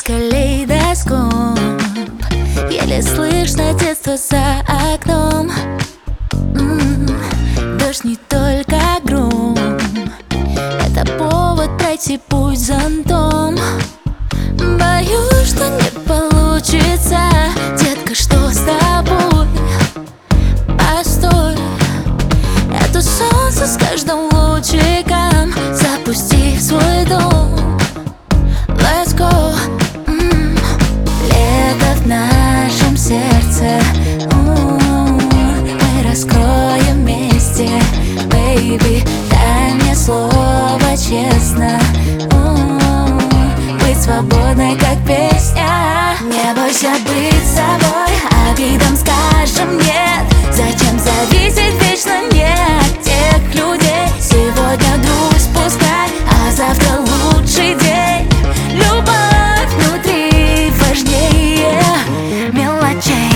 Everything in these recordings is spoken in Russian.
калейдоскоп. Еле слышно детство за окном. Дождь не только гром, это повод пройти путь зонтом. Боюсь, что не получится. Детка, что с тобой? Постой, это солнце с каждым лучиком запусти в свой дом. Let's go. Лето в нашем сердце, мы раскроем вместе. Baby, дай мне слово честно, быть свободной, как песня. Не бойся быть собой, обидам скажем нет. Зачем зависеть вечно не от тех людей? Сегодня грусть пускай, а завтра лучший день. Любовь внутри важнее мелочей.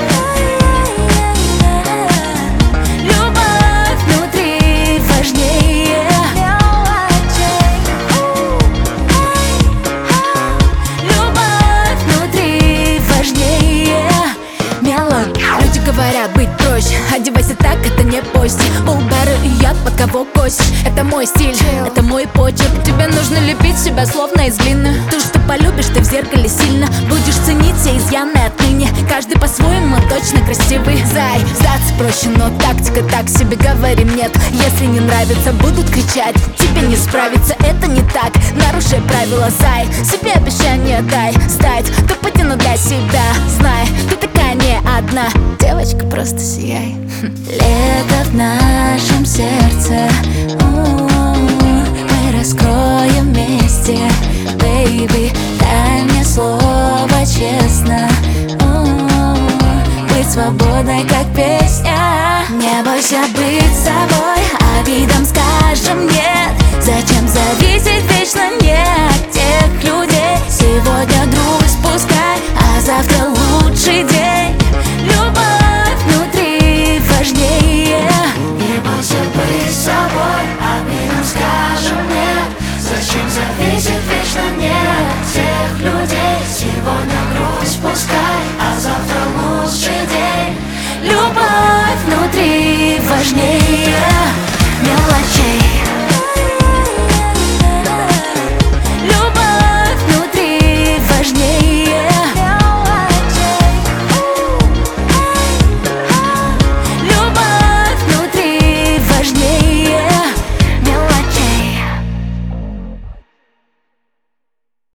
Любовь внутри важнее мелочей. Любовь внутри важнее мелочей. Люди говорят быть проще, одевайся так, это не постель. Улбары и яд, под кого косишь. Это мой стиль, это мой почерк. Тебе нужно лепить себя словно из глины. То, что полюбишь, ты в зеркале сильно будешь ценить все изъяны отныне. Каждый по-своему точно красивый. Зай, сдаться проще, но тактика так себе, говорим нет. Если не нравится, будут кричать, тебе не справиться, это не так. Нарушай правила, зай, себе обещание дай стать топ-1 для себя. Знай, ты такая не одна, девочка, просто сияй. Лето в нашем сердце, мы раскроем вместе.